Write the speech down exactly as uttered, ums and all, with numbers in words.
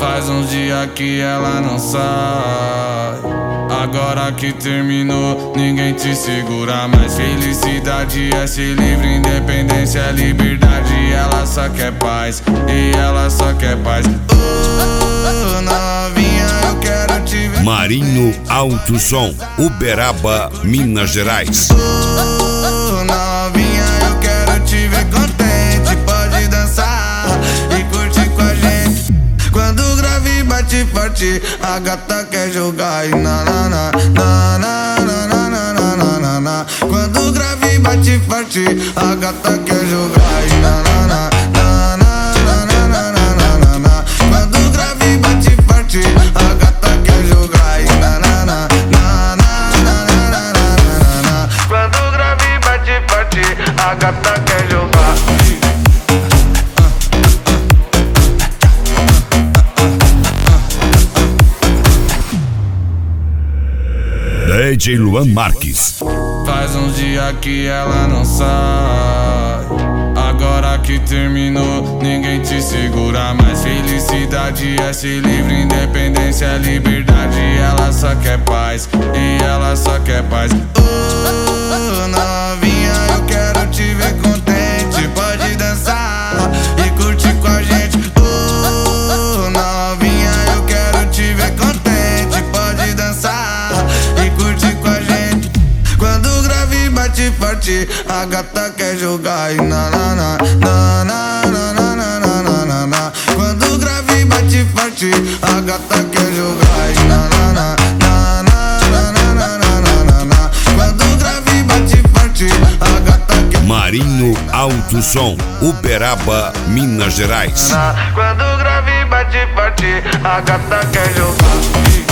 Faz uns dias que ela não sai. Agora que terminou, ninguém te segura mais. Felicidade é ser livre, independência é liberdade. Ela só quer paz, e ela só quer paz. Oh, novinha, eu quero te ver. Marinho Alto Som, Uberaba, Minas Gerais. Oh, novinha, eu quero te ver contente. Pode dançar e curtir com a gente. Quando o grave bate forte, a gata quer jogar e na na na na na na na na na na na. Quando o grave bate forte, a gata quer jogar e na na na na na na na na na na. Quando o grave bate forte, a gata quer jogar e na na na na na na na na na. Quando o grave bate forte, a gata quer jogar. D J Luan Marques. Faz uns dias que ela não sai. Agora que terminou, ninguém te segura mais. Felicidade é ser livre, independência é liberdade. Ela só quer paz, e ela só quer paz. Oh, novinha, eu quero te ver contente. Pode dançar e curtir com a gente. Oh, novinha, eu quero te ver contente. Pode dançar e curtir com a gente. Quando o grave bate forte, a gata quer jogar e na na na na na na na na na na. Quando o grave bate forte, a gata quer jogar e na na na na na na na na na na. Quando o grave bate forte, a gata quer. Marinho Alto Som, Uberaba, Minas Gerais. Quando o grave bate forte, a gata quer jogar.